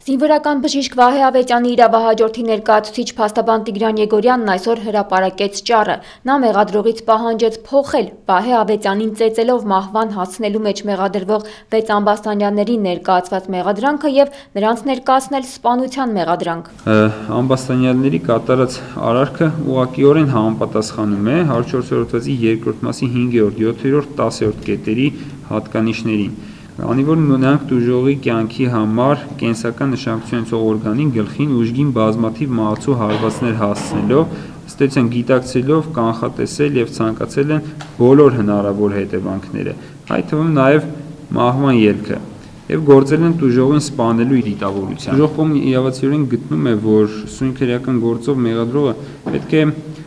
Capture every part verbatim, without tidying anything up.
Զինվորական բժիշկ Վահե Ավետյանի իրավահաջորդի ներկայացուցիչ փաստաբան Տիգրան Եգորյանն այսօր հրապարակեց ճառը։ Նա մեղադրողից պահանջեց փոխել Վահե Ավետյանին ծեծելով մահվան հասցնելու մեջ մեղադրվող վեց ամբաստանյանների ներկայացված մեղադրանքը եւ նրանց ներկայացնել սպանության մեղադրանք։ Ամբաստանյանների կատարած արարքը ուղղակիորեն համապատասխանում է հարյուրչորսերորդ հոդվածի երկրորդ մասի հինգերորդ, յոթերորդ, տասերորդ կետերի հատկանիշներին։ Անի որ նրանք տուժողի կյանքի համար կենսական նշանակություն ունեցող օրգանին, գլխին, ուժգին բազմաթիվ մահացու հարվածներ հասցնելով, ըստ էության գիտակցելով, կանխատեսել եւ ցանկացել են բոլոր հնարավոր հետևանքները, այդ թվում նաեւ մահվան ելքը, եւ գործել են տուժողին սպանելու իր դիտավորությամբ։ Տուժող կողմը իրավացիորեն գտնում է, որ սույնքերական գործով մեղադրողը պետք է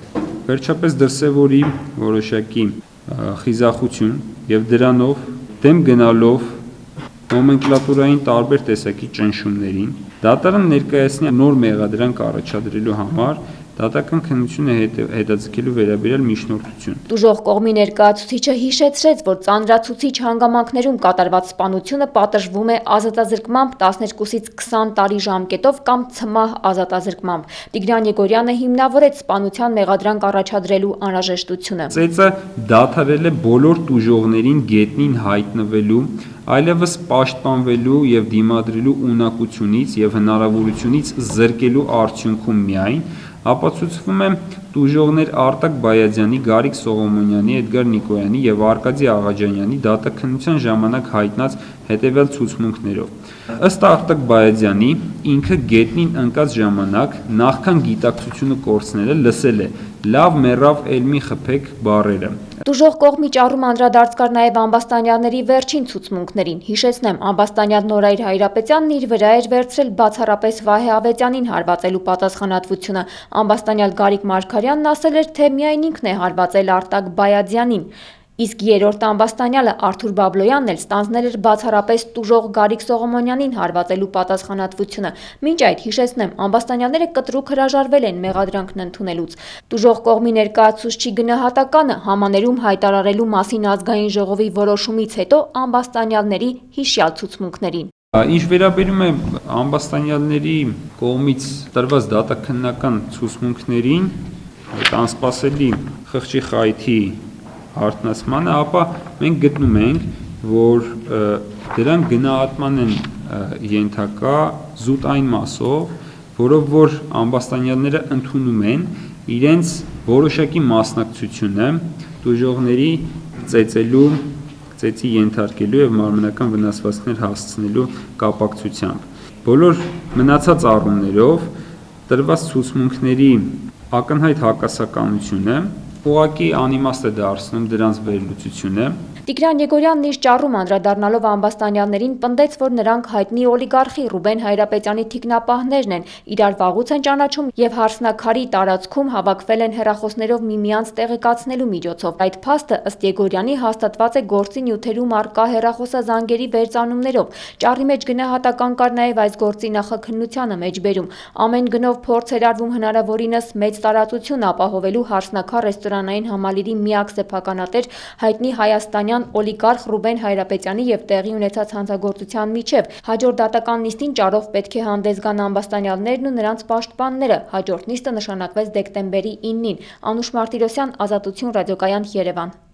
վերջապես դրսևորի որոշակի խիզախություն եւ դրանով դեմ գնալով նոմենկլատուրային տարբեր տեսակի ճնշումներին, դատարան ներկայացնի նոր մեղադրանք առաջադրելու համար դատական քննությունը հետաձգելու վերաբերյալ միջնորդություն։ Տուժող կողմի ներկայացուցիչը հիշեցրեց, որ ծանրացուցիչ հանգամանքներում կատարված սպանությունը պատժվում է ազատազրկմամբ տասներկուսից քսան տարի ժամկետով կամ ցմահ ազատազրկմամբ։ Տիգրան Եգորյանը հիմնավորեց սպանության մեղադրանք առաջադրելու անհրաժեշտությունը։ Ծեծը դադարել է բոլոր տուժողներին գետնին հայտնվելու, այլևս պաշտպանվելու եւ դիմադրելու ունակությունից եւ հնարավորությունից զրկելու արդյունքում միայն ապացուցվում է տուժողներ Արտակ Բայազյանի, Գարիկ Սողոմոնյանի, Էդգար Նիկոյանի եւ Արկադի Աղաջանյանի դատաքննության ժամանակ հայտնած հետեւյալ ցուցմունքներով։ Ըստ Արտակ Բայազյանի, ինքը գետնին ընկած ժամանակ նախքան գիտակցությունը կորցնելը լսել է «լավ մեռավ էլ մի խփեք» բառերը։ Տուժող կողմի ճառում անդրադարձ կար նաև ամբաստանյանների վերջին ցուցմունքներին։ Հիշեցնեմ, ամբաստանյան Նորայր Հայրապետյանն իր վրա էր վերցրել բացառապես Վահե Ավետյանին հարվածելու պատասխանատվությունը։ Ամբաստանյալ Գարիկ Մարգարյանն ասել էր, թե միայն ինքն է հարվածել Արտակ Բայազյանին։ Իսկ երրորդ ամբաստանյալը Արթուր Բաբլոյանն էլ ստանձնել էր բացառապես տուժող Գարիկ Սողոմոնյանին հարվածելու պատասխանատվությունը։ Մինչ այդ հիշեցնեմ, ամբաստանյանները կտրուկ հրաժարվել են մեղադրանքն ընդունելուց։ Տուժող կողմի ներկայացուցչի գնահատականը համաներում հայտարարելու մասին ազգային ժողովի որոշումից հետո ամբաստանյալների հիշյալ ցուցմունքներին։ Ինչ վերաբերում է ամբաստանյալների կողմից տրված դատաքննական ցուցմունքներին, անսպասելի խղճի խայթի հարթնացմանը, ապա մենք գտնում ենք, որ դրանք գնահատման են ենթակա զուտ այն մասով, որով որ ամբաստանյալները ընդունում են իրենց որոշակի մասնակցությունը տուժողների ծեծելու, ծեծի ենթարկելու եւ մարմնական վնասվածքներ հասցնելու կապակցությամբ։ Բոլոր մնացած առումներով տրված ցուցմունքների ակնհայտ հակասականությունը ուղղակի անիմաստ է դարձնում դրանց վերլուծությունը։ Տիգրան Եգորյանն իր ճառում անդրադառնալով ամբաստանյաններին պնդեց, որ նրանք հայտնի օլիգարխի Ռուբեն Հայրապետյանի թիկնապահներն են, իրար վաղուց են ճանաչում եւ հարսնաքարի տարածքում հավաքվել են հեռախոսներով միմյանց տեղեկացնելու միջոցով։ Այդ փաստը ըստ Եգորյանի հաստատված է գործի նյութերում առկա հեռախոսազանգերի վերծանումներով։ Ճառի մեջ գնահատական կար նաեւ այս գործի նախաքննությանը մեջբերում։ Ամեն գնով փորձ էր արվում հնարավորինս մեծ տարածություն ապահովելու հարսնաքար ռեստորանային համալիրի միակ սեփականատեր հայտնի հայաստանյան օլիգարխ Ռուբեն Հայրապետյանի եւ տեղի ունեցած հանցագործության միջև։ Հաջորդ դատական նիստին ճառով պետք է հանդես գան ամբաստանյալներն ու նրանց պաշտպանները։ Հաջորդ նիստը նշանակվեց դեկտեմբերի իննին։ Անուշ Մարտիրոսյան, Ազատություն ռադիոկայան, Երևան։